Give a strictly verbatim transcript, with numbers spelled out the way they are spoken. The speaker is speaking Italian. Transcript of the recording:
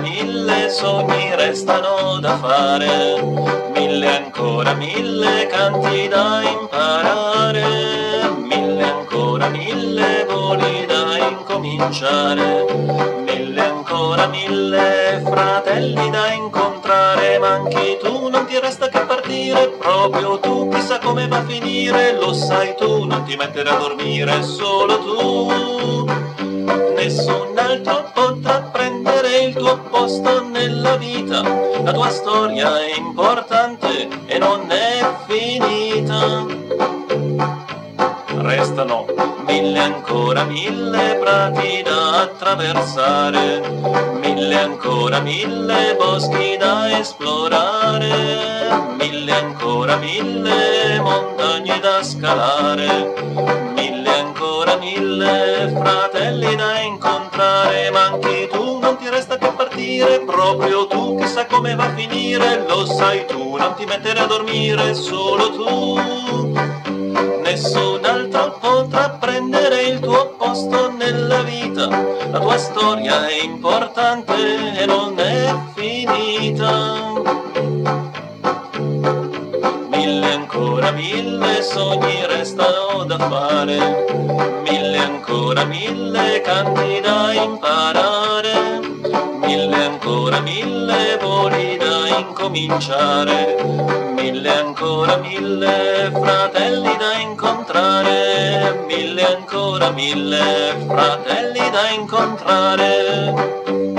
mille sogni restano da fare, mille ancora mille canti da imparare, mille ancora mille voli da incominciare, mille ancora mille fratelli da incontrare, ma anche tu non ti resta che partire, proprio tu chissà come va a finire, lo sai tu, non ti mettere a dormire, solo tu. Nessun altro potrà prendere il tuo posto nella vita, la tua storia è importante e non è finita. Restano mille ancora mille prati da attraversare, mille ancora mille boschi da esplorare, mille ancora mille montagne da scalare, mille ancora mille fratelli da incontrare, ma anche tu non ti resta che partire, proprio tu chissà come va a finire, lo sai tu, non ti mettere a dormire, solo tu. Nessun altro potrà prendere il tuo posto nella vita, la tua storia è importante e non è finita. Mille ancora mille sogni restano da fare, mille ancora mille canti da imparare, mille ancora mille voli da incominciare, mille ancora mille fratelli da incontrare, mille ancora mille fratelli da incontrare.